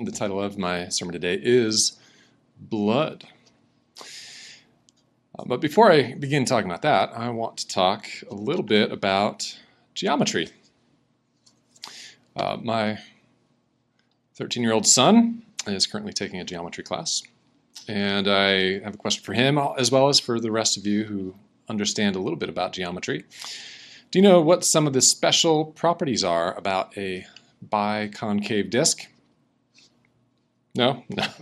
The title of my sermon today is Blood. But before I begin talking about that, I want to talk a little bit about geometry. My 13-year-old son is currently taking a geometry class, and I have a question for him as well as for the rest of you who understand a little bit about geometry. Do you know what some of the special properties are about a biconcave disc? No?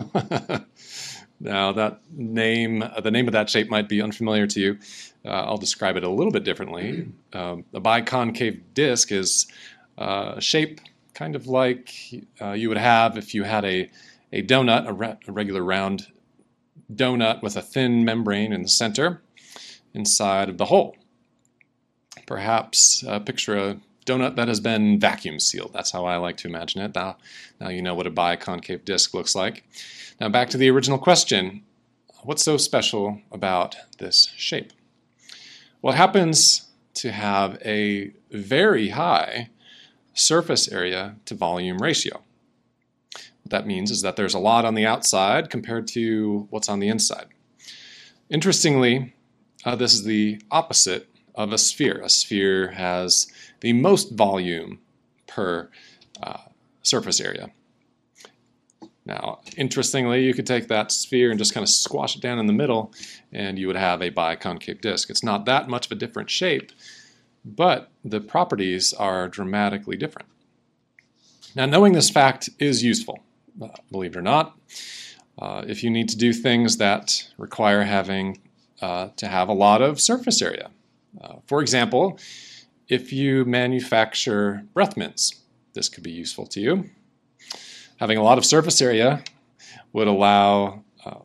Now, the name of that shape might be unfamiliar to you. I'll describe it a little bit differently. A biconcave disc is a shape kind of like you would have if you had a donut, a regular round donut with a thin membrane in the center inside of the hole. Perhaps picture a donut that has been vacuum sealed. That's how I like to imagine it. Now you know what a biconcave disc looks like. Now back to the original question. What's so special about this shape? Well, it happens to have a very high surface area to volume ratio. What that means is that there's a lot on the outside compared to what's on the inside. Interestingly, this is the opposite of a sphere. A sphere has the most volume per surface area. Now, interestingly, you could take that sphere and just kind of squash it down in the middle, and you would have a biconcave disc. It's not that much of a different shape, but the properties are dramatically different. Now, knowing this fact is useful, believe it or not. If you need to do things that require having to have a lot of surface area. For example, if you manufacture breath mints, this could be useful to you. Having a lot of surface area would allow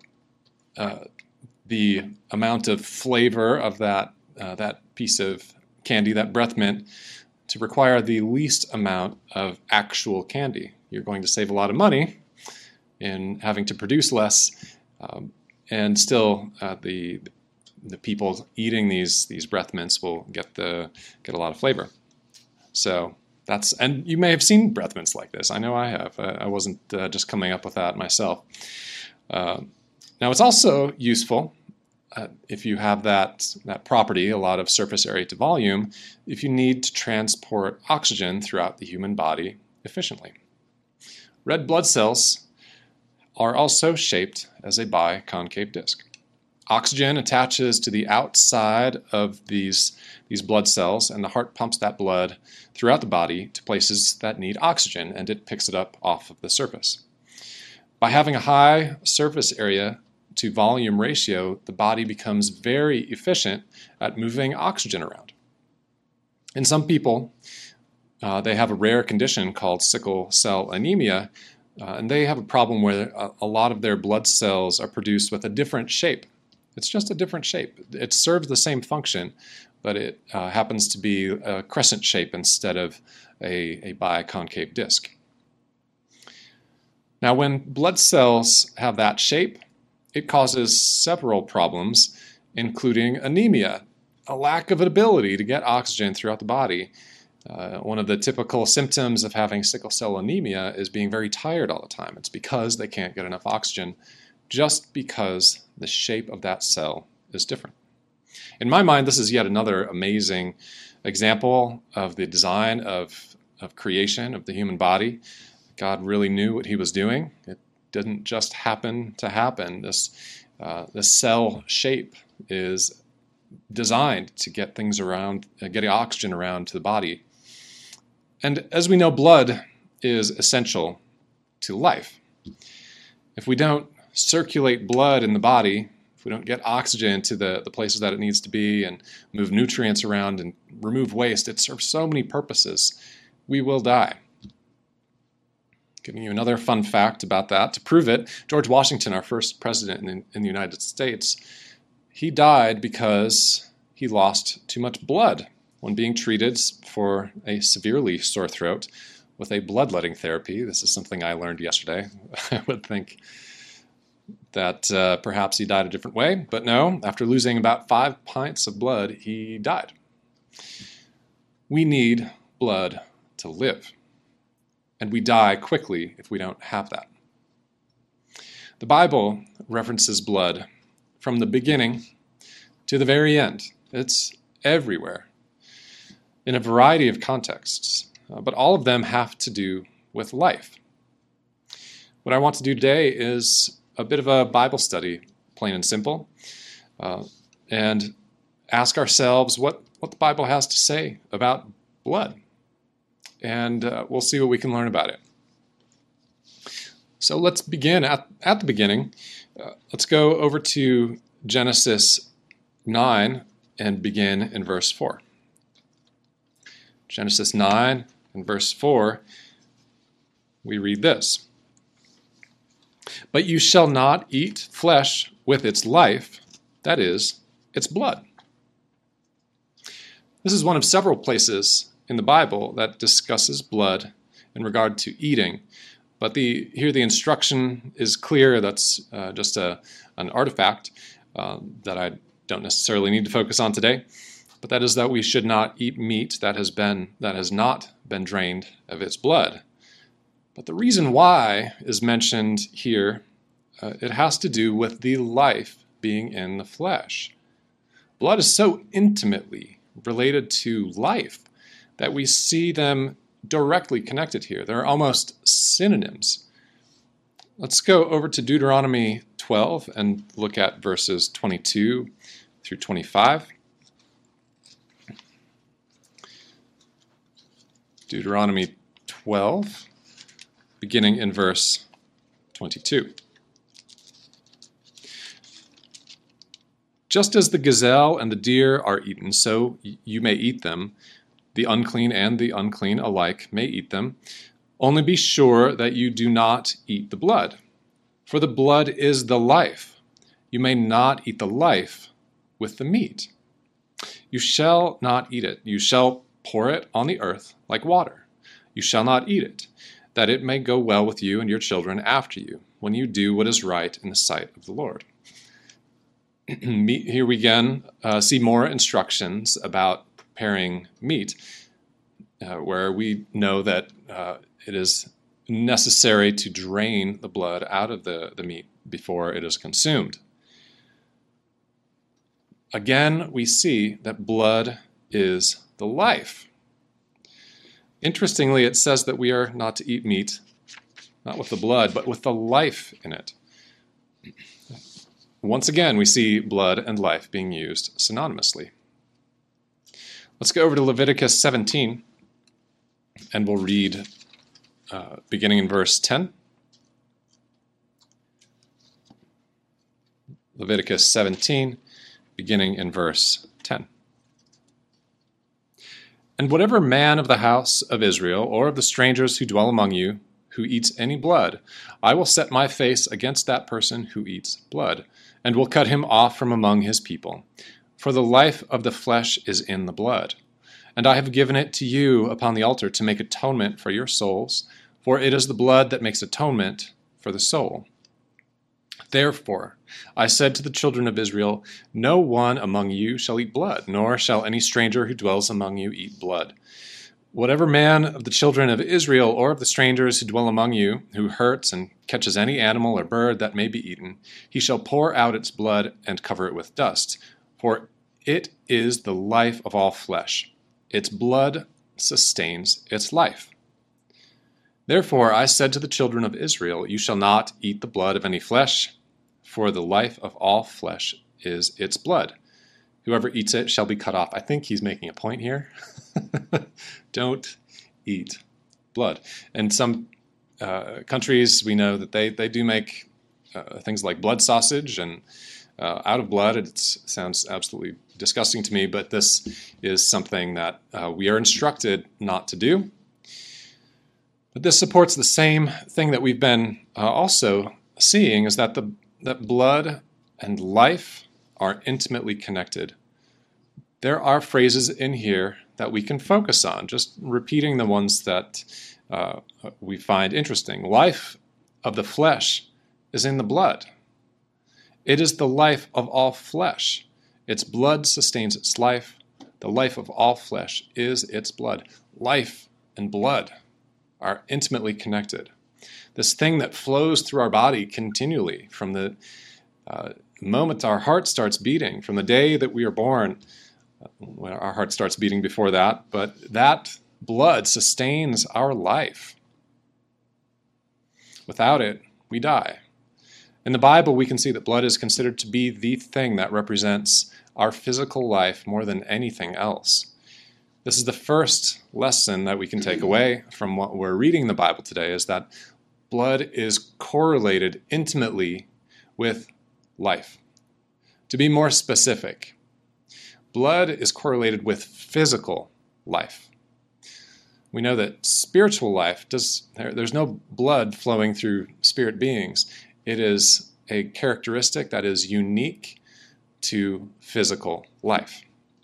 the amount of flavor of that piece of candy, that breath mint, to require the least amount of actual candy. You're going to save a lot of money in having to produce less, and still the people eating these breath mints will get a lot of flavor. So and you may have seen breath mints like this. I know I have. I wasn't just coming up with that myself. Now, it's also useful if you have that property, a lot of surface area to volume, if you need to transport oxygen throughout the human body efficiently. Red blood cells are also shaped as a biconcave disc. Oxygen attaches to the outside of these blood cells, and the heart pumps that blood throughout the body to places that need oxygen, and it picks it up off of the surface. By having a high surface area to volume ratio, the body becomes very efficient at moving oxygen around. In some people, they have a rare condition called sickle cell anemia, and they have a problem where a lot of their blood cells are produced with a different shape. It's just a different shape. It serves the same function, but it happens to be a crescent shape instead of a biconcave disc. Now, when blood cells have that shape, it causes several problems, including anemia, a lack of ability to get oxygen throughout the body. One of the typical symptoms of having sickle cell anemia is being very tired all the time. It's because they can't get enough oxygen, just because the shape of that cell is different. In my mind, this is yet another amazing example of the design of creation of the human body. God really knew what he was doing. It didn't just happen to happen. This cell shape is designed to get things around, getting oxygen around to the body. And as we know, blood is essential to life. If we don't circulate blood in the body, if we don't get oxygen to the places that it needs to be and move nutrients around and remove waste, it serves so many purposes, we will die. Giving you another fun fact about that. To prove it, George Washington, our first president in the United States, he died because he lost too much blood when being treated for a severely sore throat with a bloodletting therapy. This is something I learned yesterday. I would think that perhaps he died a different way, but no, after losing about 5 pints of blood, he died. We need blood to live, and we die quickly if we don't have that. The Bible references blood from the beginning to the very end. It's everywhere in a variety of contexts, but all of them have to do with life. What I want to do today is a bit of a Bible study, plain and simple, and ask ourselves what the Bible has to say about blood. And we'll see what we can learn about it. So let's begin at the beginning. Let's go over to Genesis 9 and begin in verse 4. Genesis 9 and verse 4, we read this. But you shall not eat flesh with its life, that is, its blood. This is one of several places in the Bible that discusses blood in regard to eating. But here the instruction is clear. That's just an artifact that I don't necessarily need to focus on today. But that is that we should not eat meat that has not been drained of its blood. But the reason why is mentioned here. It has to do with the life being in the flesh. Blood is so intimately related to life that we see them directly connected here. They're almost synonyms. Let's go over to Deuteronomy 12 and look at verses 22 through 25. Deuteronomy 12, beginning in verse 22. Just as the gazelle and the deer are eaten, so you may eat them. The unclean and the unclean alike may eat them. Only be sure that you do not eat the blood. For the blood is the life. You may not eat the life with the meat. You shall not eat it. You shall pour it on the earth like water. You shall not eat it, that it may go well with you and your children after you, when you do what is right in the sight of the Lord. Here we again see more instructions about preparing meat, where we know that it is necessary to drain the blood out of the meat before it is consumed. Again, we see that blood is the life. Interestingly, it says that we are not to eat meat, not with the blood, but with the life in it. Once again, we see blood and life being used synonymously. Let's go over to Leviticus 17, and we'll read beginning in verse 10. Leviticus 17, beginning in verse 10. And whatever man of the house of Israel, or of the strangers who dwell among you, who eats any blood, I will set my face against that person who eats blood, and will cut him off from among his people. For the life of the flesh is in the blood. And I have given it to you upon the altar to make atonement for your souls, for it is the blood that makes atonement for the soul. Therefore, I said to the children of Israel, no one among you shall eat blood, nor shall any stranger who dwells among you eat blood. Whatever man of the children of Israel or of the strangers who dwell among you, who hurts and catches any animal or bird that may be eaten, he shall pour out its blood and cover it with dust. For it is the life of all flesh. Its blood sustains its life. Therefore I said to the children of Israel, you shall not eat the blood of any flesh, for the life of all flesh is its blood. Whoever eats it shall be cut off. I think he's making a point here. Don't eat blood. And some countries, we know that they do make things like blood sausage and out of blood. It sounds absolutely disgusting to me, but this is something that we are instructed not to do. But this supports the same thing that we've been also seeing, is that that blood and life are intimately connected. There are phrases in here that we can focus on, just repeating the ones that we find interesting. Life of the flesh is in the blood. It is the life of all flesh. Its blood sustains its life. The life of all flesh is its blood. Life and blood are intimately connected. this thing that flows through our body continually from the moment our heart starts beating, from the day that we are born, when our heart starts beating before that, but that blood sustains our life. Without it, we die. In the Bible, we can see that blood is considered to be the thing that represents our physical life more than anything else. This is the first lesson that we can take away from what we're reading in the Bible today, is that blood is correlated intimately with life. To be more specific, blood is correlated with physical life. We know that spiritual life, there's no blood flowing through spirit beings. It is a characteristic that is unique to physical life.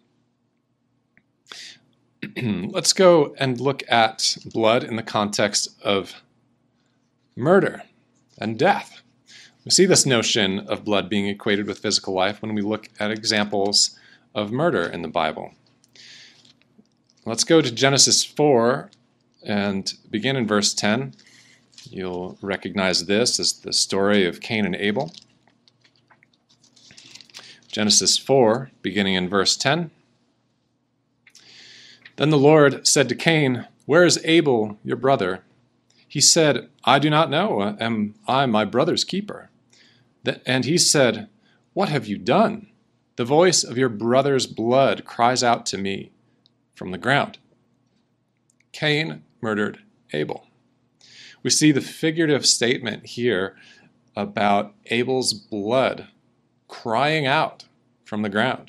Let's go and look at blood in the context of murder and death. We see this notion of blood being equated with physical life when we look at examples of murder in the Bible. Let's go to Genesis 4 and begin in verse 10. You'll recognize this as the story of Cain and Abel. Genesis 4, beginning in verse 10. Then the Lord said to Cain, "Where is Abel, your brother?" He said, "I do not know. Am I my brother's keeper?" And he said, "What have you done? The voice of your brother's blood cries out to me from the ground." Cain murdered Abel. We see the figurative statement here about Abel's blood crying out from the ground.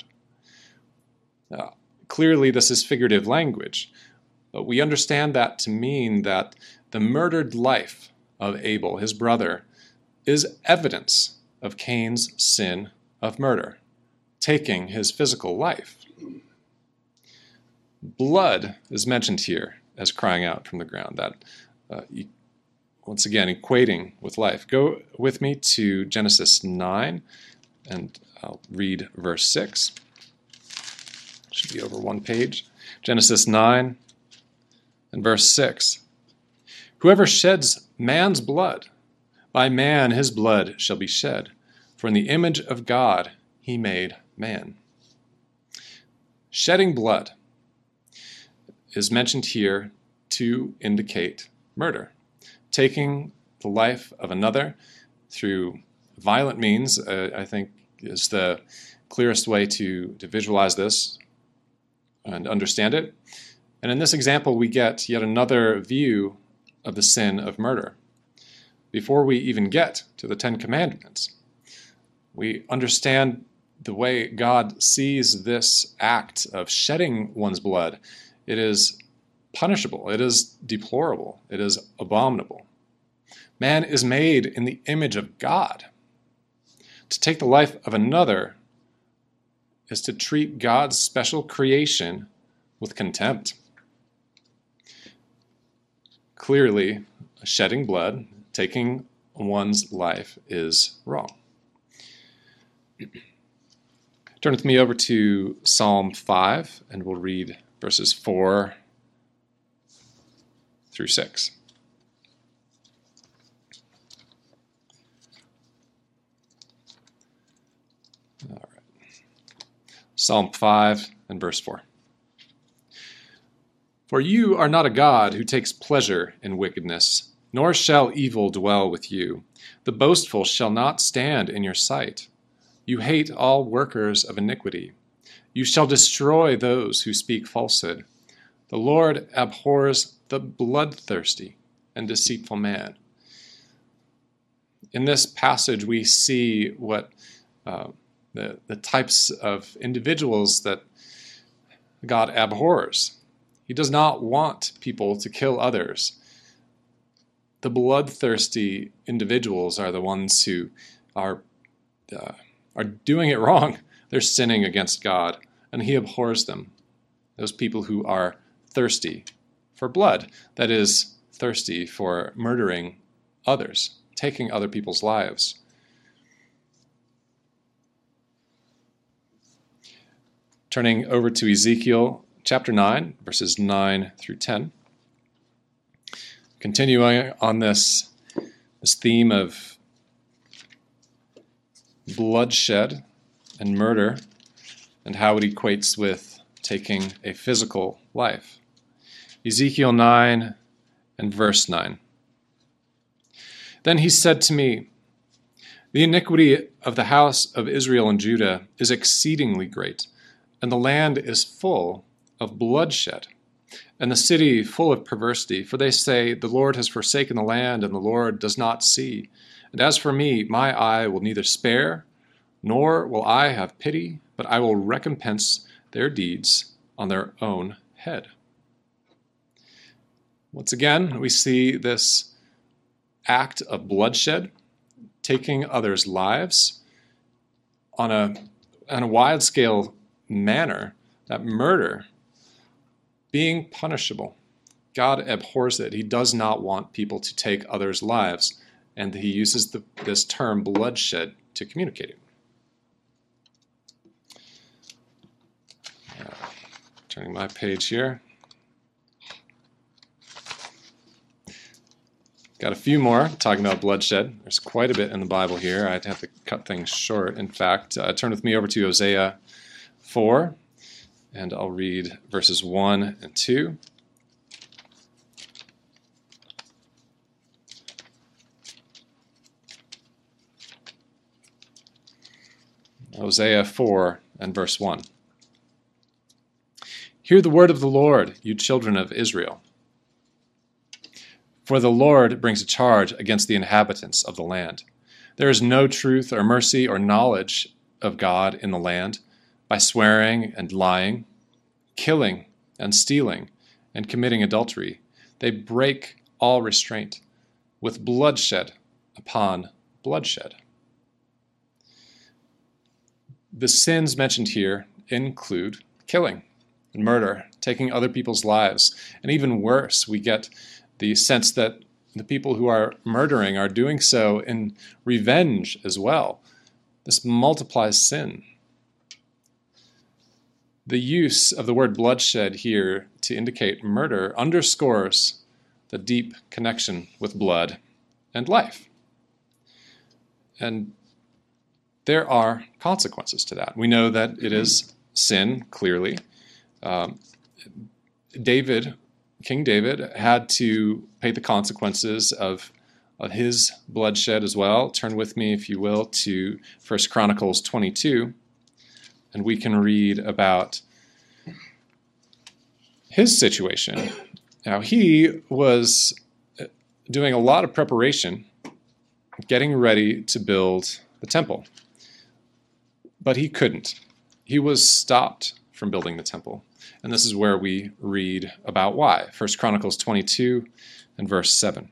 Clearly, this is figurative language, but we understand that to mean that the murdered life of Abel, his brother, is evidence of Cain's sin of murder, taking his physical life. Blood is mentioned here as crying out from the ground, that once again equating with life. Go with me to Genesis 9, and I'll read verse 6. Should be over one page. Genesis 9 and verse 6. "Whoever sheds man's blood, by man his blood shall be shed, for in the image of God he made man." Shedding blood is mentioned here to indicate murder. Taking the life of another through violent means, I think, is the clearest way to visualize this and understand it. And in this example, we get yet another view of the sin of murder. Before we even get to the Ten Commandments, we understand the way God sees this act of shedding one's blood. It is punishable. It is deplorable. It is abominable. Man is made in the image of God. To take the life of another is to treat God's special creation with contempt. Clearly, shedding blood, taking one's life, is wrong. Turn with me over to Psalm 5, and we'll read verses 4 through 6. All right. Psalm 5 and verse 4. "For you are not a God who takes pleasure in wickedness, nor shall evil dwell with you. The boastful shall not stand in your sight. You hate all workers of iniquity. You shall destroy those who speak falsehood. The Lord abhors the bloodthirsty and deceitful man." In this passage, we see what the types of individuals that God abhors. He does not want people to kill others. The bloodthirsty individuals are the ones who are doing it wrong. They're sinning against God, and he abhors them. Those people who are thirsty for blood, that is, thirsty for murdering others, taking other people's lives. Turning over to Ezekiel chapter 9, verses 9 through 10. Continuing on this This theme of bloodshed and murder and how it equates with taking a physical life. Ezekiel 9 and verse 9. Then he said to me, the iniquity of the house of Israel and Judah is exceedingly great, and the land is full of bloodshed, and the city full of perversity. For they say, the Lord has forsaken the land, and the Lord does not see. And as for me, my eye will neither spare, nor will I have pity, but I will recompense their deeds on their own head. Once again, we see this act of bloodshed, taking others' lives on a wide-scale manner, that murder being punishable. God abhors it. He does not want people to take others' lives, and he uses this term bloodshed to communicate it. Turning my page here. Got a few more talking about bloodshed. There's quite a bit in the Bible here. I'd have to cut things short. In fact, turn with me over to Hosea 4, and I'll read verses 1 and 2. Hosea 4 and verse 1. Hear the word of the Lord, you children of Israel. For the Lord brings a charge against the inhabitants of the land. There is no truth or mercy or knowledge of God in the land. By swearing and lying, killing and stealing, and committing adultery, they break all restraint, with bloodshed upon bloodshed. The sins mentioned here include killing and murder, taking other people's lives, and even worse, we get the sense that the people who are murdering are doing so in revenge as well. This multiplies sin. The use of the word bloodshed here to indicate murder underscores the deep connection with blood and life. And there are consequences to that. We know that it is sin, clearly. King David had to pay the consequences of his bloodshed as well. Turn with me, if you will, to 1 Chronicles 22, and we can read about his situation. Now, he was doing a lot of preparation, getting ready to build the temple, but he couldn't. He was stopped from building the temple. And this is where we read about why. 1 Chronicles 22 and verse 7.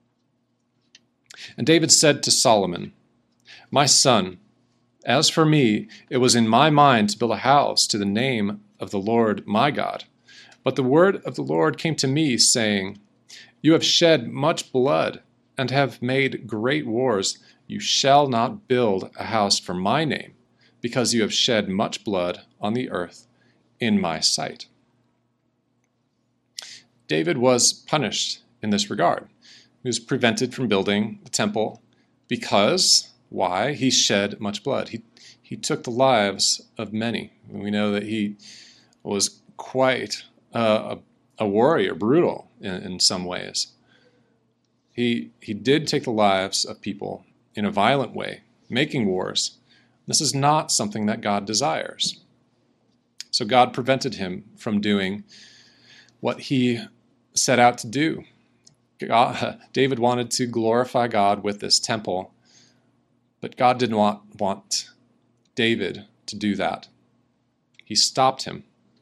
And David said to Solomon, my son, as for me, it was in my mind to build a house to the name of the Lord my God. But the word of the Lord came to me, saying, you have shed much blood and have made great wars. You shall not build a house for my name, because you have shed much blood on the earth in my sight. David was punished in this regard. He was prevented from building the temple because, why? He shed much blood. He took the lives of many. We know that he was quite a warrior, brutal in some ways. He did take the lives of people in a violent way, making wars. This is not something that God desires. So God prevented him from doing what he set out to do. David wanted to glorify God with this temple, but God did not want David to do that. He stopped him.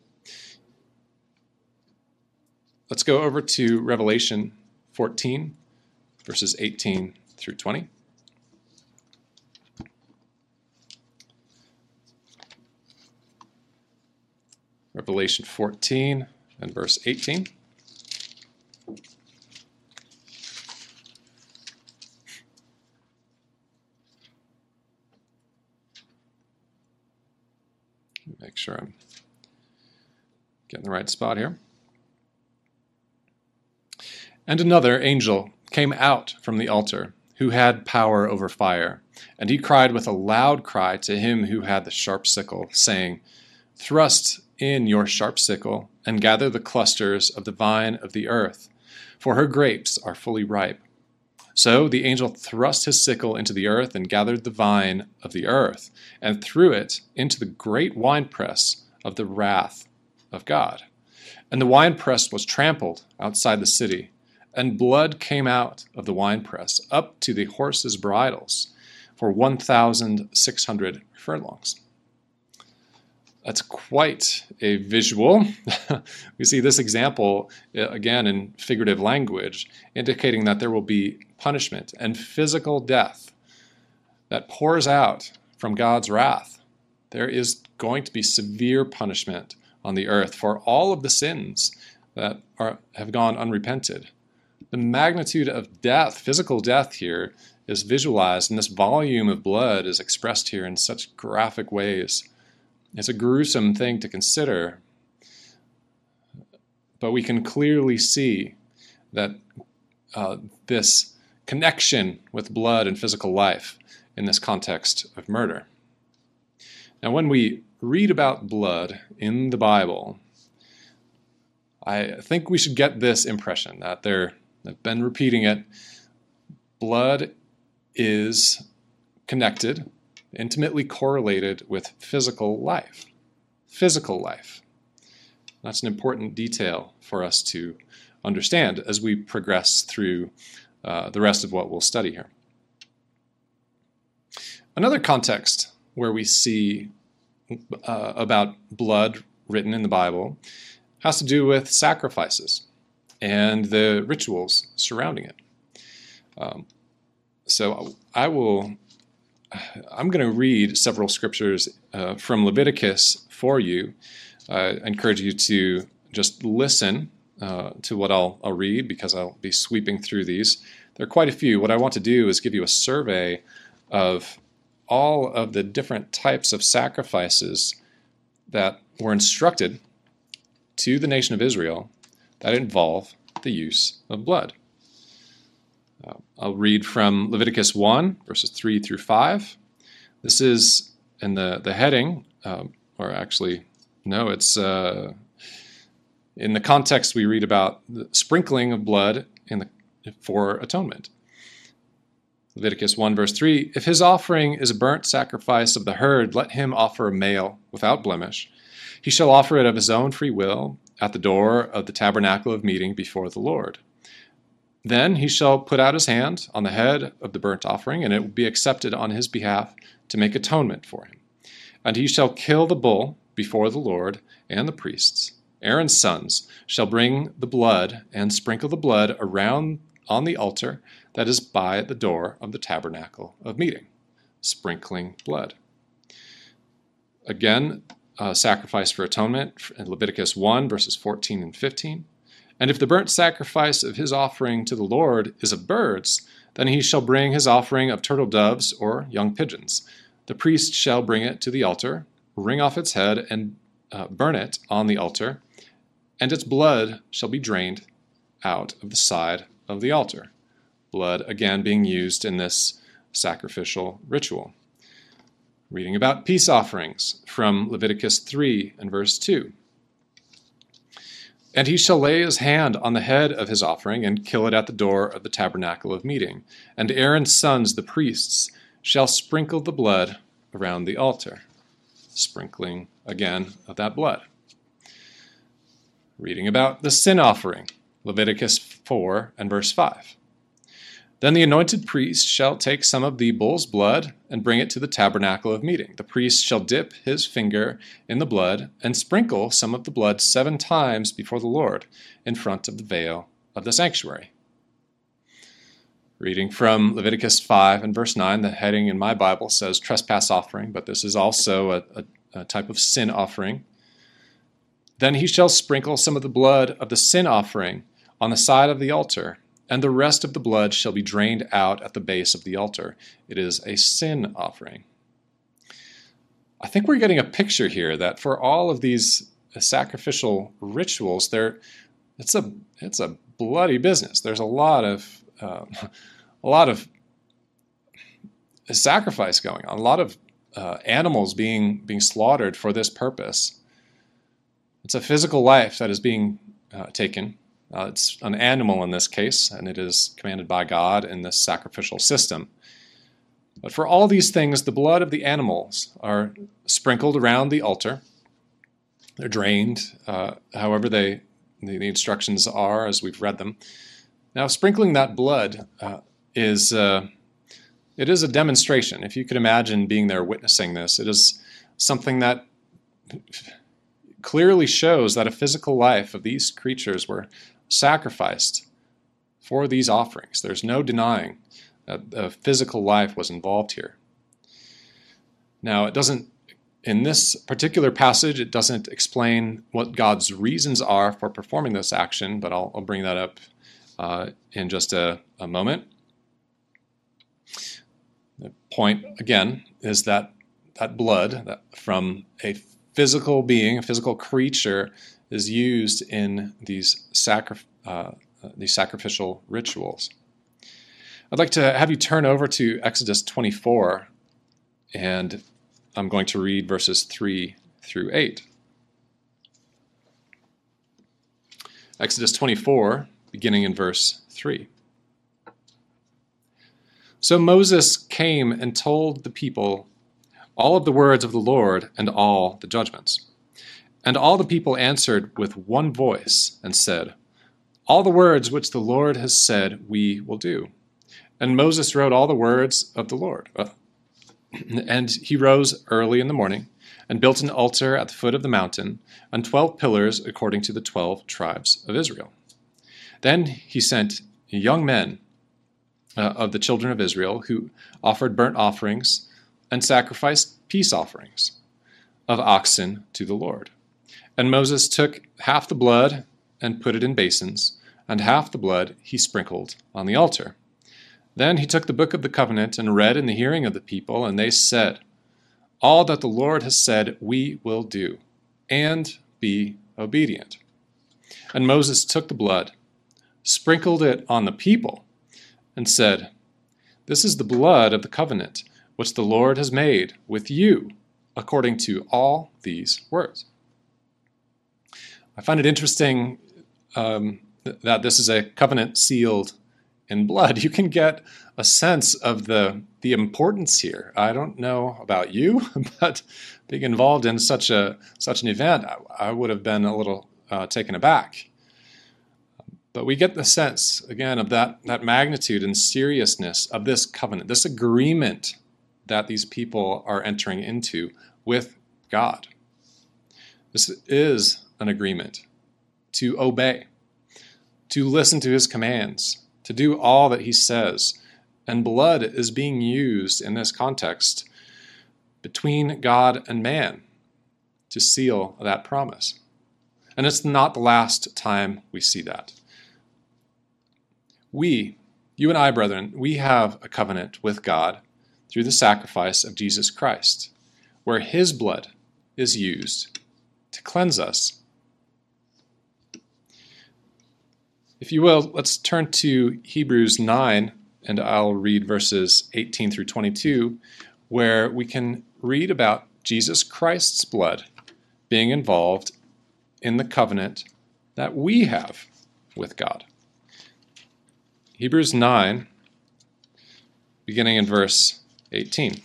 Let's go over to Revelation 14, verses 18 through 20. Revelation 14 and verse 18. Make sure I'm getting the right spot here. And another angel came out from the altar, who had power over fire. And he cried with a loud cry to him who had the sharp sickle, saying, Thrust in your sharp sickle, and gather the clusters of the vine of the earth, for her grapes are fully ripe. So the angel thrust his sickle into the earth and gathered the vine of the earth, and threw it into the great winepress of the wrath of God. And the winepress was trampled outside the city, and blood came out of the winepress up to the horses' bridles for 1,600 furlongs. That's quite a visual. We see this example, again, in figurative language, indicating that there will be punishment and physical death that pours out from God's wrath. There is going to be severe punishment on the earth for all of the sins that have gone unrepented. The magnitude of death, physical death here, is visualized, and this volume of blood is expressed here in such graphic ways. It's a gruesome thing to consider, but we can clearly see that this connection with blood and physical life in this context of murder. Now, when we read about blood in the Bible, I think we should get this impression that I've been repeating it. Blood is connected, intimately correlated with physical life. Physical life. That's an important detail for us to understand as we progress through the rest of what we'll study here. Another context where we see about blood written in the Bible has to do with sacrifices and the rituals surrounding it. So I'm going to read several scriptures from Leviticus for you. I encourage you to just listen to what I'll read, because I'll be sweeping through these. There are quite a few. What I want to do is give you a survey of all of the different types of sacrifices that were instructed to the nation of Israel that involve the use of blood. I'll read from Leviticus 1, verses 3 through 5. This is in the heading, it's in the context we read about the sprinkling of blood for atonement. Leviticus 1, verse 3, If his offering is a burnt sacrifice of the herd, let him offer a male without blemish. He shall offer it of his own free will at the door of the tabernacle of meeting before the Lord. Then he shall put out his hand on the head of the burnt offering, and it will be accepted on his behalf to make atonement for him. And he shall kill the bull before the Lord and the priests. Aaron's sons shall bring the blood and sprinkle the blood around on the altar that is by the door of the tabernacle of meeting, sprinkling blood. Again, sacrifice for atonement in Leviticus 1, verses 14 and 15. And if the burnt sacrifice of his offering to the Lord is of birds, then he shall bring his offering of turtle doves or young pigeons. The priest shall bring it to the altar, wring off its head, and burn it on the altar, and its blood shall be drained out of the side of the altar. Blood, again, being used in this sacrificial ritual. Reading about peace offerings from Leviticus 3 and verse 2. And he shall lay his hand on the head of his offering and kill it at the door of the tabernacle of meeting. And Aaron's sons, the priests, shall sprinkle the blood around the altar. Sprinkling, again, of that blood. Reading about the sin offering, Leviticus 4 and verse 5. Then the anointed priest shall take some of the bull's blood and bring it to the tabernacle of meeting. The priest shall dip his finger in the blood and sprinkle some of the blood 7 times before the Lord in front of the veil of the sanctuary. Reading from Leviticus 5 and verse 9, the heading in my Bible says trespass offering, but this is also a type of sin offering. Then he shall sprinkle some of the blood of the sin offering on the side of the altar, and the rest of the blood shall be drained out at the base of the altar. It is a sin offering. I think we're getting a picture here that for all of these sacrificial rituals, it's a bloody business. There's a lot of sacrifice going on, a lot of animals being slaughtered for this purpose. It's a physical life that is being taken. It's an animal in this case, and it is commanded by God in this sacrificial system. But for all these things, the blood of the animals are sprinkled around the altar. They're drained, however the instructions are as we've read them. Now, sprinkling that blood is a demonstration. If you could imagine being there witnessing this, it is something that clearly shows that a physical life of these creatures were sacrificed for these offerings. There's no denying that a physical life was involved here. Now, it doesn't, in this particular passage, it doesn't explain what God's reasons are for performing this action, but I'll bring that up in just a moment. The point, again, is that blood from a physical being, a physical creature, is used in these sacrificial rituals. I'd like to have you turn over to Exodus 24, and I'm going to read verses 3 through 8. Exodus 24, beginning in verse 3. So Moses came and told the people all of the words of the Lord and all the judgments. And all the people answered with one voice and said, "All the words which the Lord has said we will do." And Moses wrote all the words of the Lord. And he rose early in the morning and built an altar at the foot of the mountain and 12 pillars according to the 12 tribes of Israel. Then he sent young men of the children of Israel who offered burnt offerings and sacrificed peace offerings of oxen to the Lord. And Moses took half the blood and put it in basins, and half the blood he sprinkled on the altar. Then he took the book of the covenant and read in the hearing of the people, and they said, "All that the Lord has said we will do, and be obedient." And Moses took the blood, sprinkled it on the people, and said, "This is the blood of the covenant which the Lord has made with you, according to all these words." I find it interesting that this is a covenant sealed in blood. You can get a sense of the importance here. I don't know about you, but being involved in such an event, I would have been a little taken aback. But we get the sense, again, of that magnitude and seriousness of this covenant, this agreement that these people are entering into with God. This is an agreement to obey, to listen to his commands, to do all that he says. And blood is being used in this context between God and man to seal that promise. And it's not the last time we see that. You and I, brethren, we have a covenant with God through the sacrifice of Jesus Christ, where his blood is used to cleanse us. If you will, let's turn to Hebrews 9, and I'll read verses 18 through 22, where we can read about Jesus Christ's blood being involved in the covenant that we have with God. Hebrews 9, beginning in verse 18.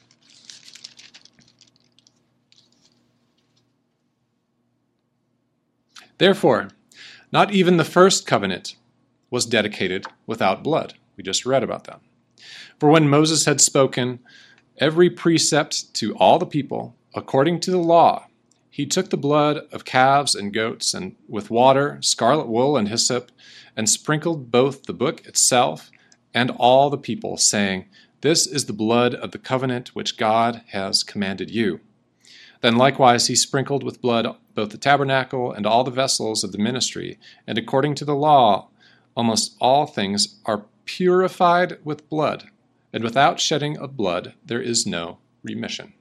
Therefore, not even the first covenant was dedicated without blood. We just read about that. For when Moses had spoken every precept to all the people according to the law, he took the blood of calves and goats and with water, scarlet wool, and hyssop, and sprinkled both the book itself and all the people, saying, "This is the blood of the covenant which God has commanded you." Then likewise he sprinkled with blood both the tabernacle and all the vessels of the ministry, and according to the law, almost all things are purified with blood, and without shedding of blood there is no remission.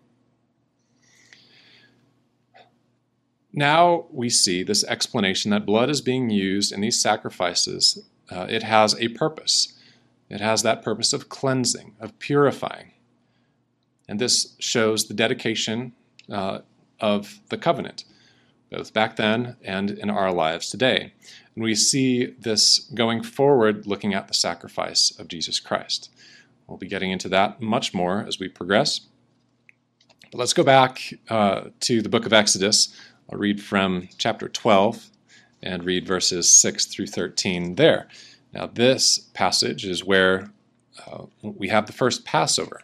Now we see this explanation that blood is being used in these sacrifices. It has a purpose. It has that purpose of cleansing, of purifying. And this shows the dedication of the covenant, both back then and in our lives today. And we see this going forward looking at the sacrifice of Jesus Christ. We'll be getting into that much more as we progress. But let's go back to the book of Exodus. I'll read from chapter 12 and read verses 6 through 13 there. Now this passage is where we have the first Passover.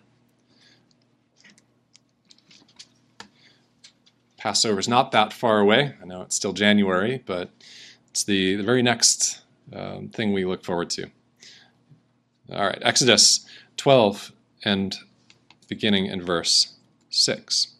Passover is not that far away. I know it's still January, but it's the very next thing we look forward to. All right, Exodus 12 and beginning in verse 6.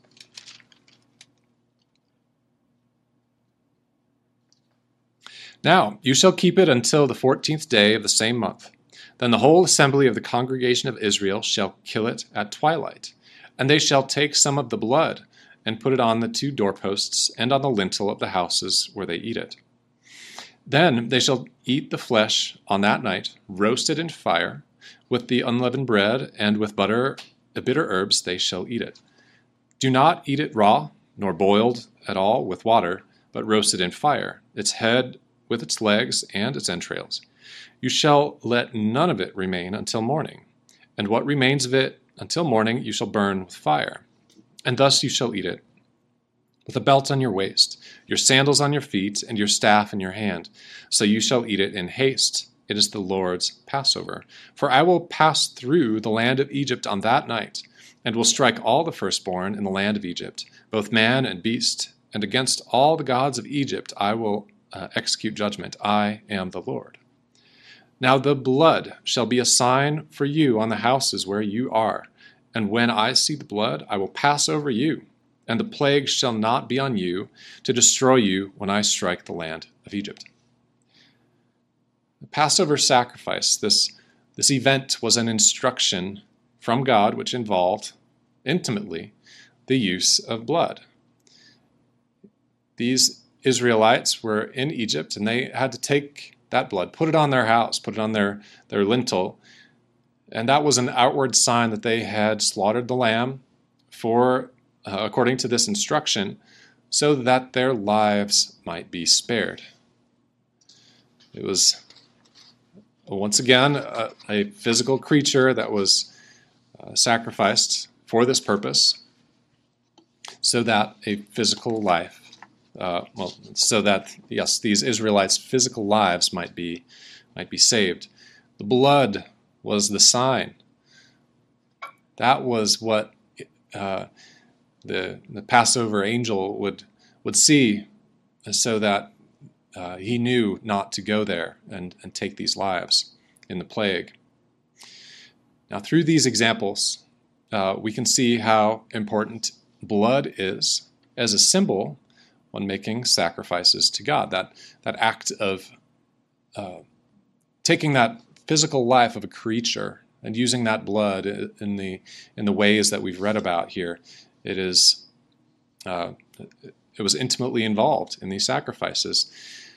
Now you shall keep it until the 14th day of the same month. Then the whole assembly of the congregation of Israel shall kill it at twilight, and they shall take some of the blood and put it on the 2 doorposts and on the lintel of the houses where they eat it. Then they shall eat the flesh on that night, roasted in fire, with the unleavened bread, and with butter, the bitter herbs they shall eat it. Do not eat it raw, nor boiled at all with water, but roasted in fire, its head with its legs and its entrails. You shall let none of it remain until morning, and what remains of it until morning you shall burn with fire. And thus you shall eat it, with a belt on your waist, your sandals on your feet, and your staff in your hand. So you shall eat it in haste. It is the Lord's Passover. For I will pass through the land of Egypt on that night, and will strike all the firstborn in the land of Egypt, both man and beast, and against all the gods of Egypt I will execute judgment. I am the Lord. Now the blood shall be a sign for you on the houses where you are. And when I see the blood, I will pass over you, and the plague shall not be on you to destroy you when I strike the land of Egypt. The Passover sacrifice, this event was an instruction from God which involved intimately the use of blood. These Israelites were in Egypt, and they had to take that blood, put it on their house, put it on their lintel, and that was an outward sign that they had slaughtered the lamb for, according to this instruction, so that their lives might be spared. It was, once again, a physical creature that was sacrificed for this purpose, so that a physical life, so that, yes, these Israelites' physical lives might be saved. The blood was the sign. That was what the Passover angel would see, so that he knew not to go there and take these lives in the plague. Now, through these examples, we can see how important blood is as a symbol when making sacrifices to God. That act of taking that physical life of a creature and using that blood in the ways that we've read about here, it was intimately involved in these sacrifices.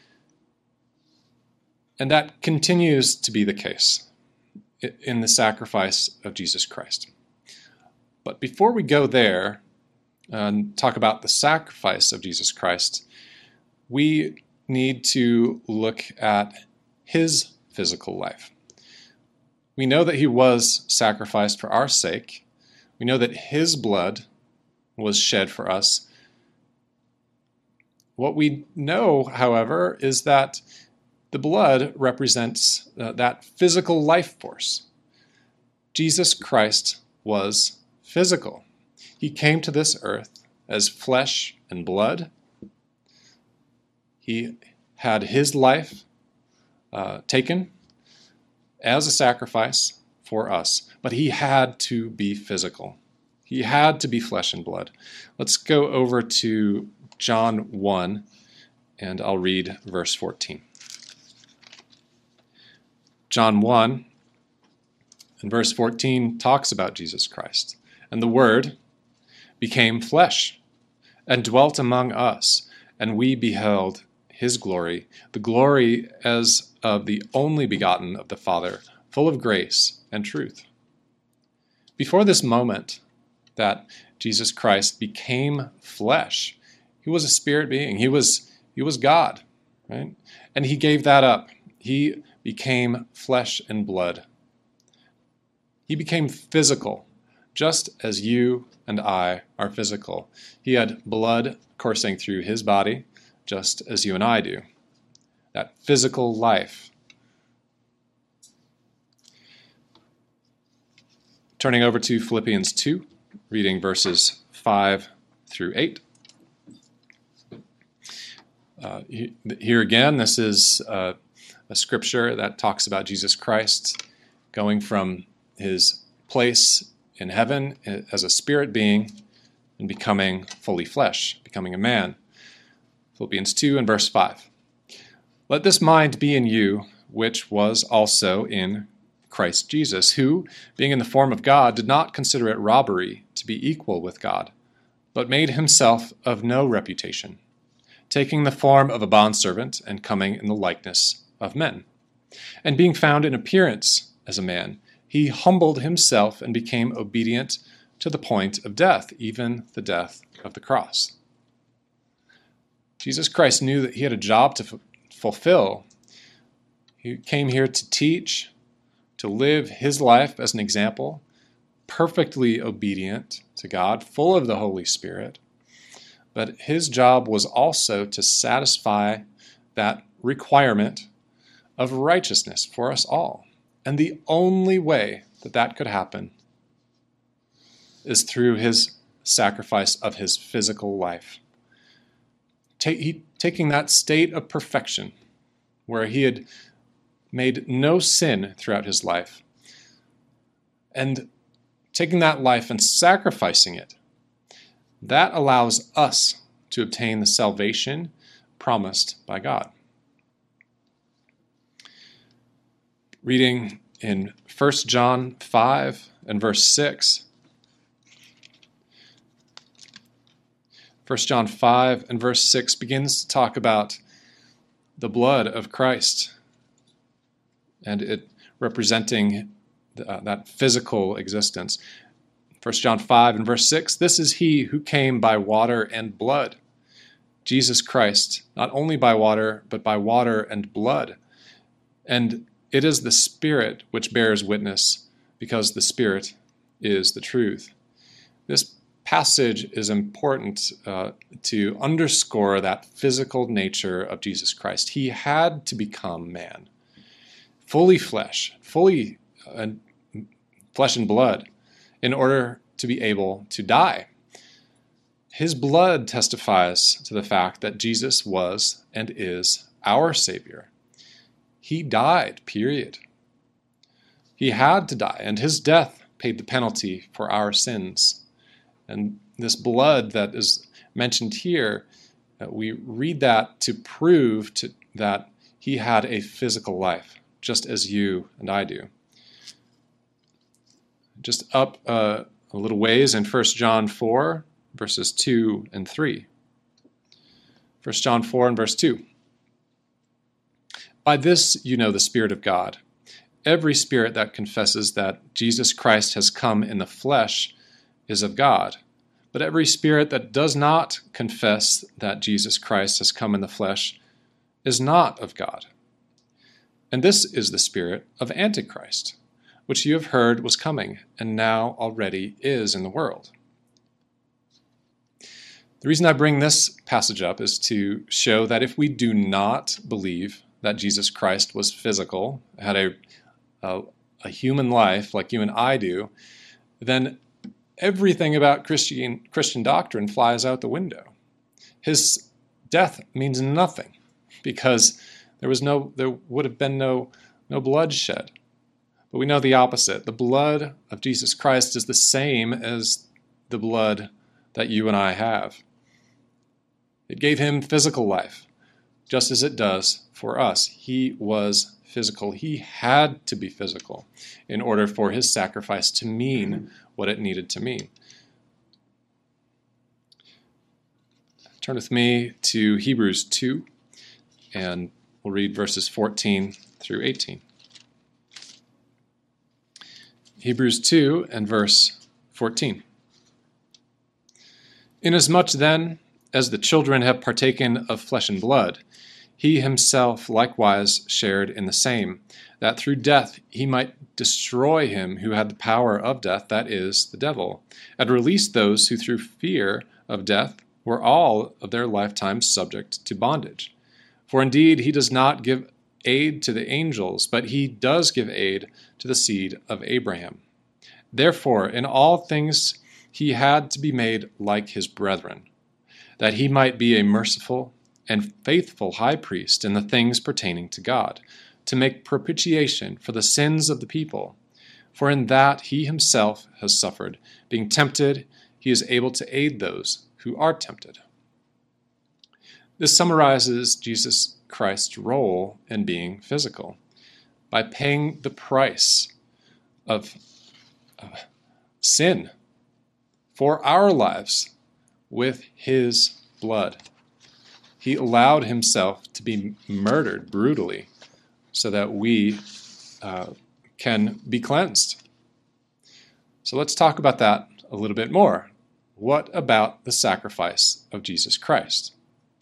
And that continues to be the case in the sacrifice of Jesus Christ. But before we go there and talk about the sacrifice of Jesus Christ, we need to look at his physical life. We know that he was sacrificed for our sake. We know that his blood was shed for us. What we know, however, is that the blood represents that physical life force. Jesus Christ was physical. He came to this earth as flesh and blood. He had his life taken as a sacrifice for us, but he had to be physical. He had to be flesh and blood. Let's go over to John 1, and I'll read verse 14. John 1 and verse 14 talks about Jesus Christ. And the Word became flesh and dwelt among us, and we beheld his glory, the glory as of the only begotten of the Father, full of grace and truth. Before this moment, that Jesus Christ became flesh. He was a spirit being. He was God, right? And he gave that up. He became flesh and blood. He became physical, just as you and I are physical. He had blood coursing through his body, just as you and I do. That physical life. Turning over to Philippians 2, reading verses 5 through 8. Here again, this is a scripture that talks about Jesus Christ going from his place in heaven as a spirit being and becoming fully flesh, becoming a man. Philippians 2 and verse 5. Let this mind be in you, which was also in Christ Jesus, who, being in the form of God, did not consider it robbery to be equal with God, but made himself of no reputation, taking the form of a bondservant and coming in the likeness of men. And being found in appearance as a man, he humbled himself and became obedient to the point of death, even the death of the cross. Jesus Christ knew that he had a job to fulfill. He came here to teach, to live his life as an example, perfectly obedient to God, full of the Holy Spirit. But his job was also to satisfy that requirement of righteousness for us all. And the only way that that could happen is through his sacrifice of his physical life. Taking that state of perfection, where he had made no sin throughout his life, and taking that life and sacrificing it, that allows us to obtain the salvation promised by God. Reading in 1 John 5 and verse 6. 1 John 5 and verse 6 begins to talk about the blood of Christ and it representing that physical existence. 1 John 5 and verse 6, this is he who came by water and blood, Jesus Christ, not only by water, but by water and blood. And it is the Spirit which bears witness, because the Spirit is the truth. This passage is important to underscore that physical nature of Jesus Christ. He had to become man, fully flesh, fully flesh and blood, in order to be able to die. His blood testifies to the fact that Jesus was and is our Savior. He died, period. He had to die, and his death paid the penalty for our sins. And this blood that is mentioned here, we read that to prove that he had a physical life, just as you and I do. Just up a little ways in 1 John 4, verses 2 and 3. 1 John 4 and verse 2. By this you know the Spirit of God. Every spirit that confesses that Jesus Christ has come in the flesh is of God. But every spirit that does not confess that Jesus Christ has come in the flesh is not of God. And this is the spirit of Antichrist, which you have heard was coming, and now already is in the world. The reason I bring this passage up is to show that if we do not believe that Jesus Christ was physical, had a human life like you and I do, then everything about Christian doctrine flies out the window. His death means nothing because there would have been no bloodshed. But we know the opposite. The blood of Jesus Christ is the same as the blood that you and I have. It gave him physical life, just as it does for us. He was physical. He had to be physical in order for his sacrifice to mean what it needed to mean. Turn with me to Hebrews 2, and we'll read verses 14 through 18. Hebrews 2 and verse 14. Inasmuch then as the children have partaken of flesh and blood, he himself likewise shared in the same, that through death he might destroy him who had the power of death, that is, the devil, and release those who through fear of death were all of their lifetime subject to bondage. For indeed he does not give aid to the angels, but he does give aid to the seed of Abraham. Therefore, in all things he had to be made like his brethren, that he might be a merciful and faithful high priest in the things pertaining to God, to make propitiation for the sins of the people. For in that he himself has suffered, being tempted, he is able to aid those who are tempted. This summarizes Jesus Christ's role in being physical. By paying the price of sin for our lives with his blood, he allowed himself to be murdered brutally so that we can be cleansed. So let's talk about that a little bit more. What about the sacrifice of Jesus Christ?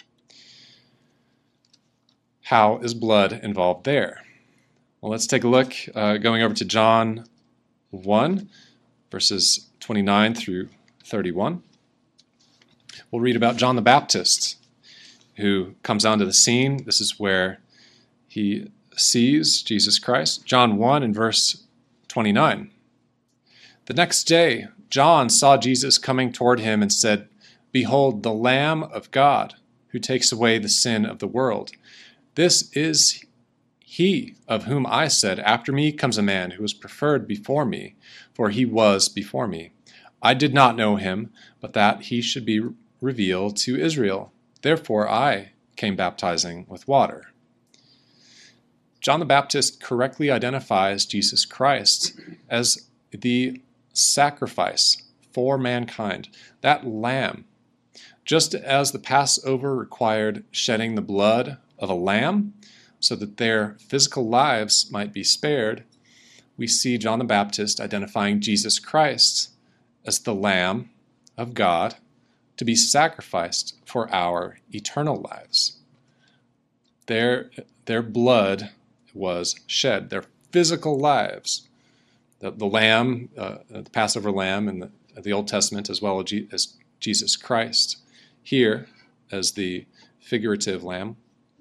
How is blood involved there? Well, let's take a look, going over to John 1, verses 29 through 31. We'll read about John the Baptist, who comes onto the scene. This is where he sees Jesus Christ. John 1 and verse 29. The next day, John saw Jesus coming toward him and said, "Behold, the Lamb of God, who takes away the sin of the world. This is he of whom I said, after me comes a man who is preferred before me, for he was before me. I did not know him, but that he should be revealed to Israel. Therefore I came baptizing with water." John the Baptist correctly identifies Jesus Christ as the sacrifice for mankind, that lamb. Just as the Passover required shedding the blood of a lamb so that their physical lives might be spared, we see John the Baptist identifying Jesus Christ as the Lamb of God to be sacrificed for our eternal lives. Their blood was shed, their physical lives. The lamb, the Passover lamb in the Old Testament, as well as Jesus Christ, here as the figurative lamb,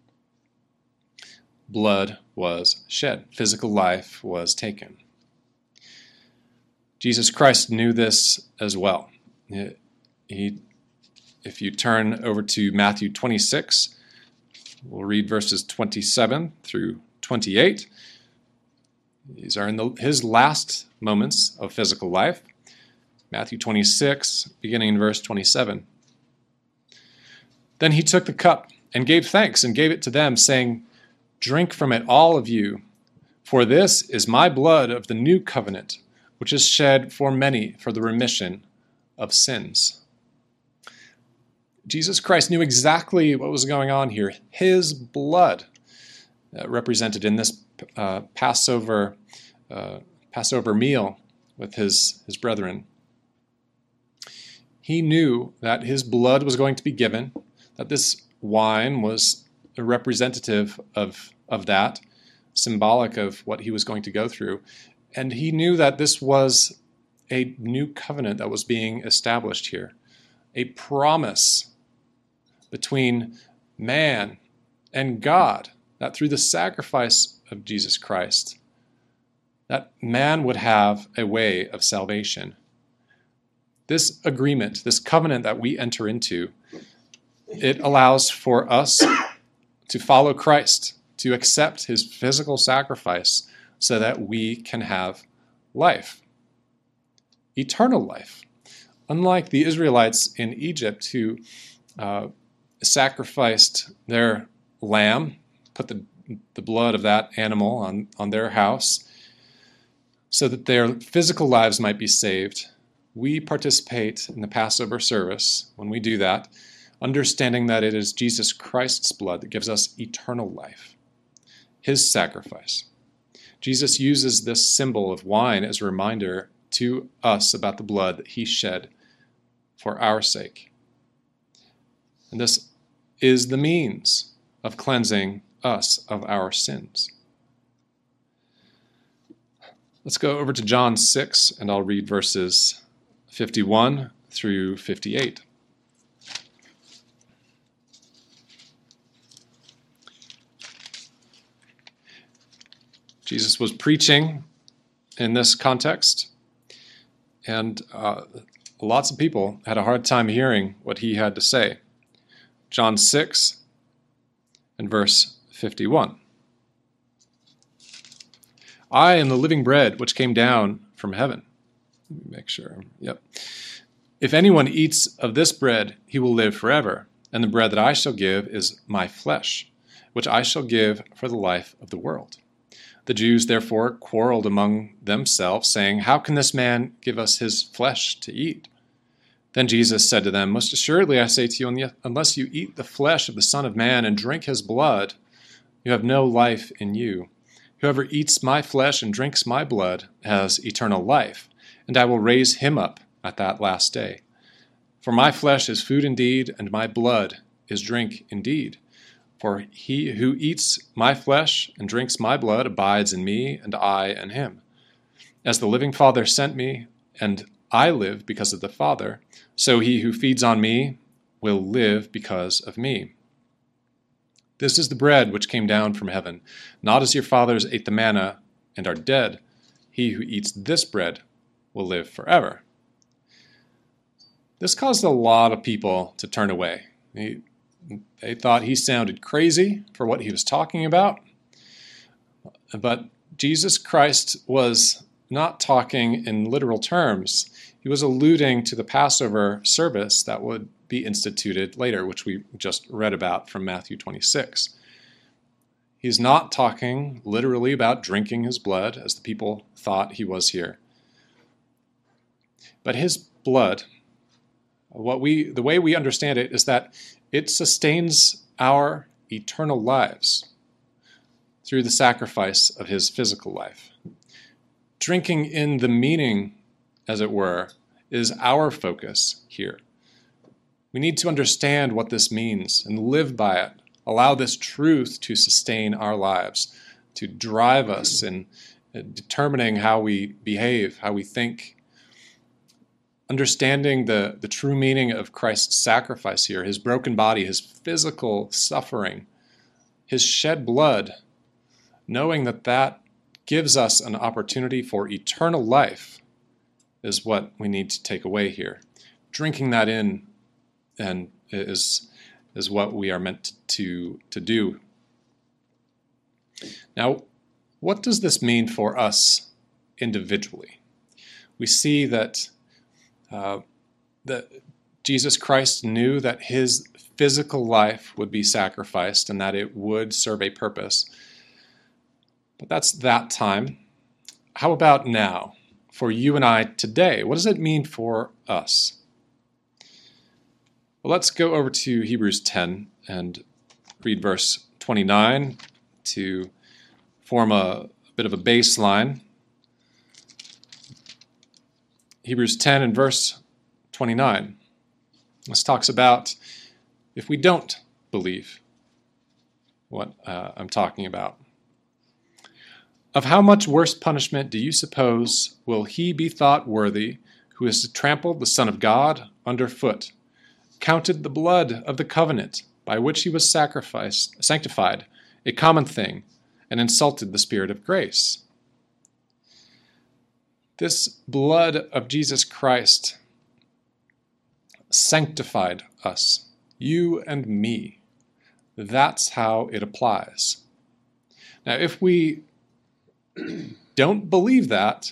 blood was shed, physical life was taken. Jesus Christ knew this as well. If you turn over to Matthew 26, we'll read verses 27 through 28. These are in his last moments of physical life. Matthew 26, beginning in verse 27. Then he took the cup and gave thanks and gave it to them, saying, "Drink from it, all of you, for this is my blood of the new covenant, which is shed for many for the remission of sins." Jesus Christ knew exactly what was going on here. His blood, represented in this Passover meal with his brethren. He knew that his blood was going to be given, that this wine was a representative of that, symbolic of what he was going to go through. And he knew that this was a new covenant that was being established here, a promise between man and God, that through the sacrifice of Jesus Christ, that man would have a way of salvation. This agreement, this covenant that we enter into, it allows for us to follow Christ, to accept his physical sacrifice so that we can have life, eternal life. Unlike the Israelites in Egypt who sacrificed their lamb, put the blood of that animal on their house so that their physical lives might be saved, we participate in the Passover service when we do that, understanding that it is Jesus Christ's blood that gives us eternal life, his sacrifice. Jesus uses this symbol of wine as a reminder to us about the blood that he shed for our sake. And this is the means of cleansing us of our sins. Let's go over to John 6, and I'll read verses 51 through 58. Jesus was preaching in this context, and lots of people had a hard time hearing what he had to say. John 6 and verse 51. I am the living bread which came down from heaven. Let me make sure. Yep. If anyone eats of this bread, he will live forever. And the bread that I shall give is my flesh, which I shall give for the life of the world. The Jews therefore quarreled among themselves, saying, How can this man give us his flesh to eat? Then Jesus said to them, Most assuredly I say to you, unless you eat the flesh of the Son of Man and drink his blood, you have no life in you. Whoever eats my flesh and drinks my blood has eternal life, and I will raise him up at that last day. For my flesh is food indeed, and my blood is drink indeed. For he who eats my flesh and drinks my blood abides in me, and I in him. As the living Father sent me, and I live because of the Father, so he who feeds on me will live because of me. This is the bread which came down from heaven, not as your fathers ate the manna and are dead. He who eats this bread will live forever. This caused a lot of people to turn away. They thought he sounded crazy for what he was talking about. But Jesus Christ was not talking in literal terms. He was alluding to the Passover service that would be instituted later, which we just read about from Matthew 26. He's not talking literally about drinking his blood, as the people thought he was here. But his blood, the way we understand it is that it sustains our eternal lives through the sacrifice of his physical life. Drinking in the meaning, as it were, is our focus here. We need to understand what this means and live by it. Allow this truth to sustain our lives, to drive us in determining how we behave, how we think. Understanding the true meaning of Christ's sacrifice here, his broken body, his physical suffering, his shed blood, knowing that that gives us an opportunity for eternal life is what we need to take away here. Drinking that in and is what we are meant to do. Now, what does this mean for us individually? We see that Jesus Christ knew that his physical life would be sacrificed and that it would serve a purpose. But that's that time. How about now? For you and I today, what does it mean for us? Well, let's go over to Hebrews 10 and read verse 29 to form a bit of a baseline. Hebrews 10 and verse 29. This talks about if we don't believe what I'm talking about. Of how much worse punishment do you suppose will he be thought worthy who has trampled the Son of God underfoot, counted the blood of the covenant by which he was sanctified, a common thing, and insulted the Spirit of grace? This blood of Jesus Christ sanctified us, you and me. That's how it applies. Now, if we don't believe that,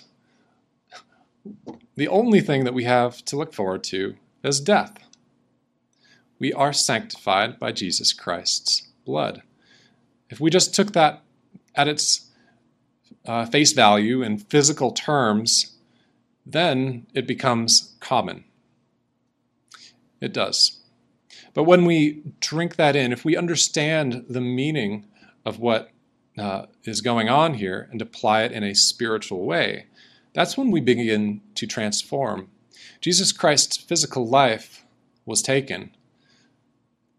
the only thing that we have to look forward to is death. We are sanctified by Jesus Christ's blood. If we just took that at its face value in physical terms, then it becomes common. It does. But when we drink that in, if we understand the meaning of what is going on here and apply it in a spiritual way, that's when we begin to transform. Jesus Christ's physical life was taken,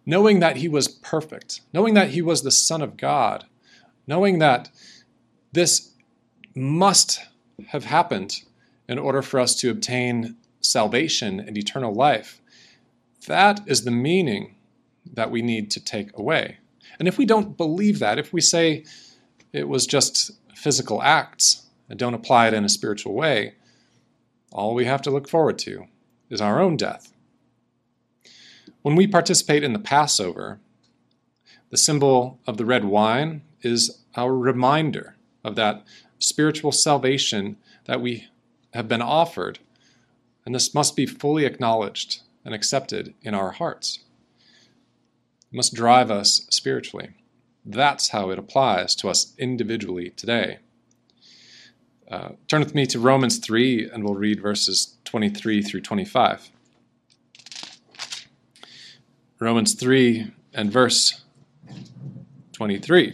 knowing that he was perfect, knowing that he was the Son of God, knowing that this must have happened in order for us to obtain salvation and eternal life. That is the meaning that we need to take away. And if we don't believe that, if we say it was just physical acts and don't apply it in a spiritual way, all we have to look forward to is our own death. When we participate in the Passover, the symbol of the red wine is our reminder of that spiritual salvation that we have been offered, and this must be fully acknowledged and accepted in our hearts. It must drive us spiritually. That's how it applies to us individually today. Turn with me to Romans 3, and we'll read verses 23 through 25. Romans 3 and verse 23.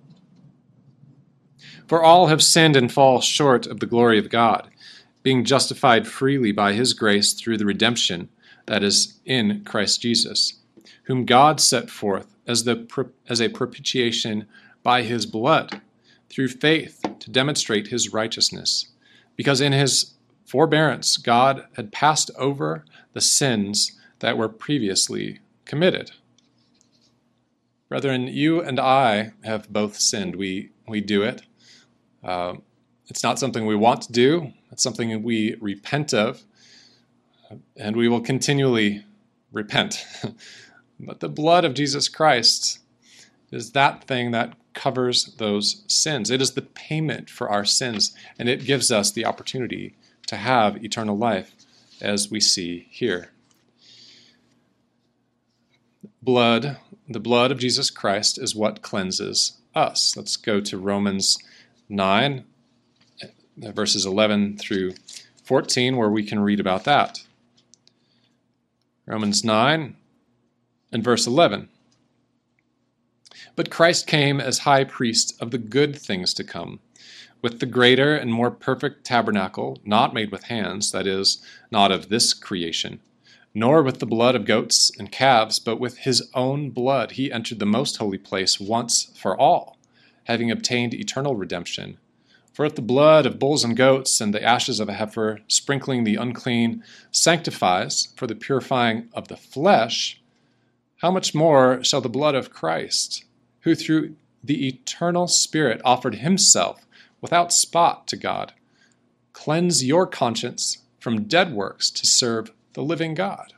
For all have sinned and fall short of the glory of God, being justified freely by his grace through the redemption that is in Christ Jesus, whom God set forth as a propitiation by his blood, through faith to demonstrate his righteousness, because in his forbearance God had passed over the sins that were previously committed. Brethren, you and I have both sinned. We do it. It's not something we want to do. It's something we repent of, and we will continually repent. But the blood of Jesus Christ is that thing that covers those sins. It is the payment for our sins, and it gives us the opportunity to have eternal life, as we see here. The blood of Jesus Christ is what cleanses us. Let's go to Romans 9, verses 11 through 14, where we can read about that. Romans 9 and verse 11. But Christ came as high priest of the good things to come, with the greater and more perfect tabernacle, not made with hands, that is, not of this creation, nor with the blood of goats and calves, but with his own blood he entered the most holy place once for all, having obtained eternal redemption. For if the blood of bulls and goats and the ashes of a heifer, sprinkling the unclean, sanctifies for the purifying of the flesh, how much more shall the blood of Christ, who through the eternal Spirit offered himself without spot to God, cleanse your conscience from dead works to serve the living God?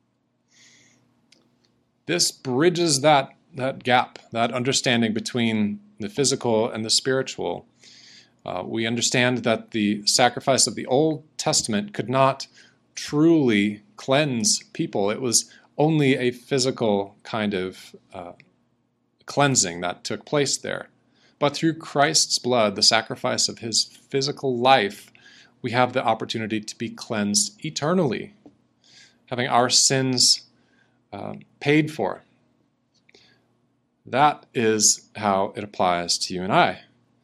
This bridges that gap, that understanding between the physical and the spiritual. We understand that the sacrifice of the Old Testament could not truly cleanse people. It was only a physical kind of cleansing that took place there. But through Christ's blood, the sacrifice of his physical life, we have the opportunity to be cleansed eternally, having our sins paid for. That is how it applies to you and I.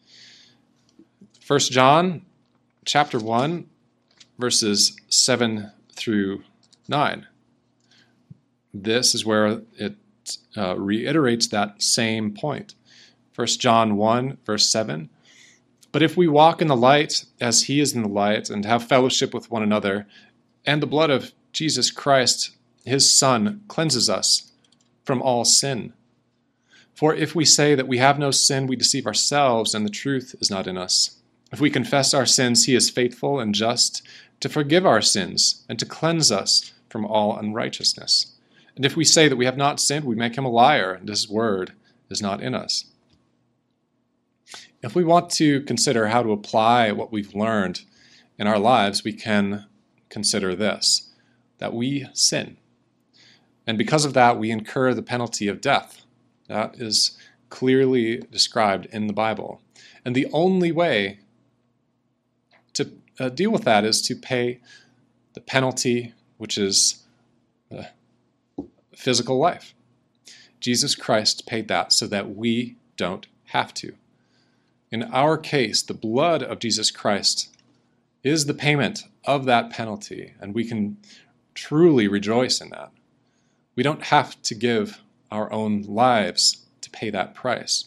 1 John chapter 1, verses 7 through 9. This is where it reiterates that same point. 1 John 1, verse 7. But if we walk in the light as he is in the light, and have fellowship with one another, and the blood of Jesus Christ, his Son, cleanses us from all sin. For if we say that we have no sin, we deceive ourselves, and the truth is not in us. If we confess our sins, he is faithful and just to forgive our sins and to cleanse us from all unrighteousness. And if we say that we have not sinned, we make him a liar, and his word is not in us. If we want to consider how to apply what we've learned in our lives, we can consider this, that we sin. And because of that, we incur the penalty of death. That is clearly described in the Bible. And the only way to deal with that is to pay the penalty, which is physical life. Jesus Christ paid that so that we don't have to. In our case, the blood of Jesus Christ is the payment of that penalty, and we can truly rejoice in that. We don't have to give our own lives to pay that price.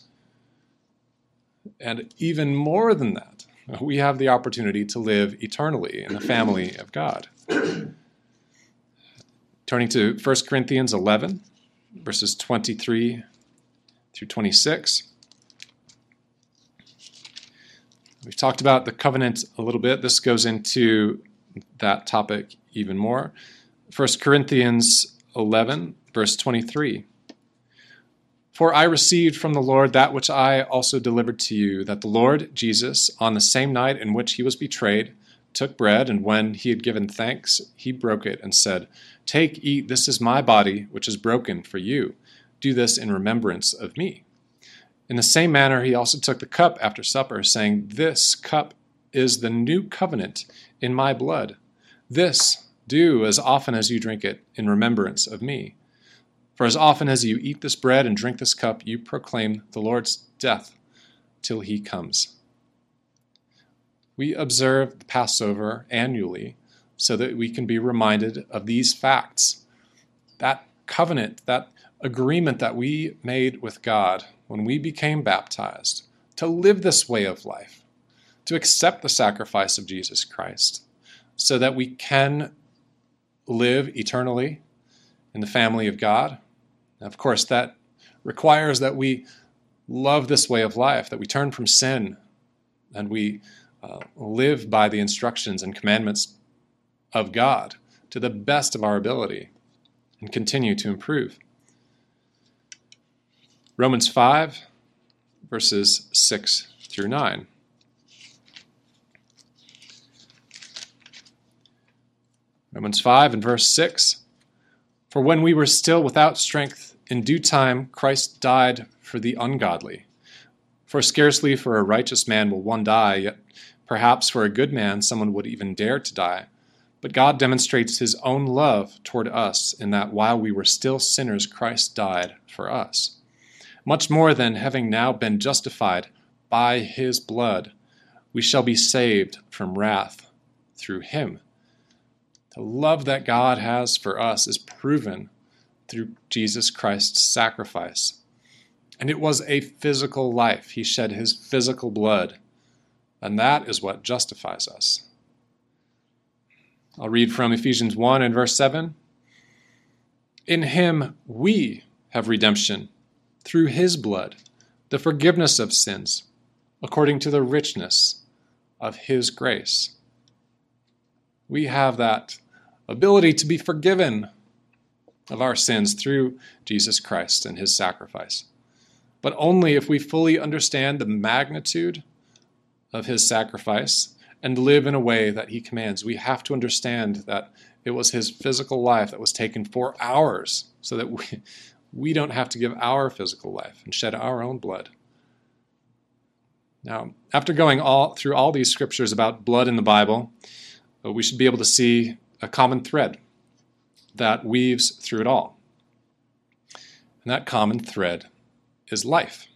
And even more than that, we have the opportunity to live eternally in the family of God. Turning to 1 Corinthians 11, verses 23 through 26. We've talked about the covenant a little bit. This goes into that topic even more. 1 Corinthians 11, verse 23. For I received from the Lord that which I also delivered to you, that the Lord Jesus, on the same night in which he was betrayed, took bread, and when he had given thanks, he broke it and said, Take, eat, this is my body, which is broken for you. Do this in remembrance of me. In the same manner, he also took the cup after supper, saying, This cup is the new covenant in my blood. This do as often as you drink it in remembrance of me. For as often as you eat this bread and drink this cup, you proclaim the Lord's death till he comes. We observe the Passover annually so that we can be reminded of these facts. That covenant, that agreement that we made with God when we became baptized, to live this way of life, to accept the sacrifice of Jesus Christ, so that we can live eternally in the family of God. Of course, that requires that we love this way of life, that we turn from sin and we live by the instructions and commandments of God to the best of our ability and continue to improve. Romans 5, verses 6 through 9. Romans 5 and verse 6. For when we were still without strength, in due time Christ died for the ungodly. For scarcely for a righteous man will one die, yet perhaps for a good man someone would even dare to die. But God demonstrates his own love toward us in that while we were still sinners, Christ died for us. Much more than having now been justified by his blood, we shall be saved from wrath through him. The love that God has for us is proven through Jesus Christ's sacrifice. And it was a physical life. He shed his physical blood, and that is what justifies us. I'll read from Ephesians 1 and verse 7. In him we have redemption through his blood, the forgiveness of sins, according to the richness of his grace. We have that ability to be forgiven of our sins through Jesus Christ and his sacrifice. But only if we fully understand the magnitude of his sacrifice and live in a way that he commands. We have to understand that it was his physical life that was taken for ours so that we don't have to give our physical life and shed our own blood. Now, after going through all these scriptures about blood in the Bible, we should be able to see a common thread that weaves through it all. And that common thread is life.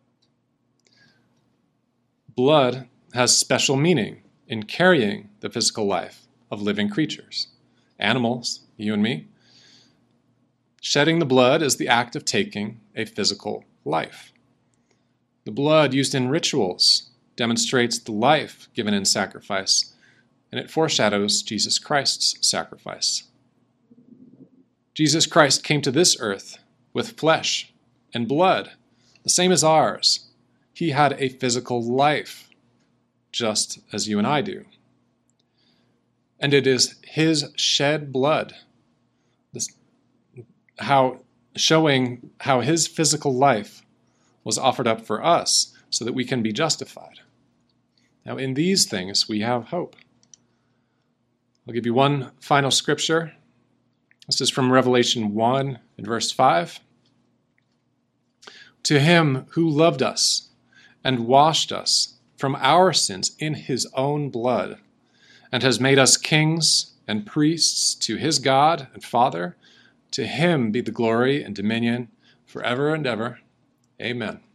Blood has special meaning in carrying the physical life of living creatures, animals, you and me. Shedding the blood is the act of taking a physical life. The blood used in rituals demonstrates the life given in sacrifice, and it foreshadows Jesus Christ's sacrifice. Jesus Christ came to this earth with flesh and blood, the same as ours. He had a physical life, just as you and I do. And it is his shed blood, showing how his physical life was offered up for us so that we can be justified. Now, in these things, we have hope. I'll give you one final scripture. This is from Revelation 1 and verse 5. To him who loved us and washed us from our sins in his own blood, and has made us kings and priests to his God and Father, to him be the glory and dominion forever and ever. Amen.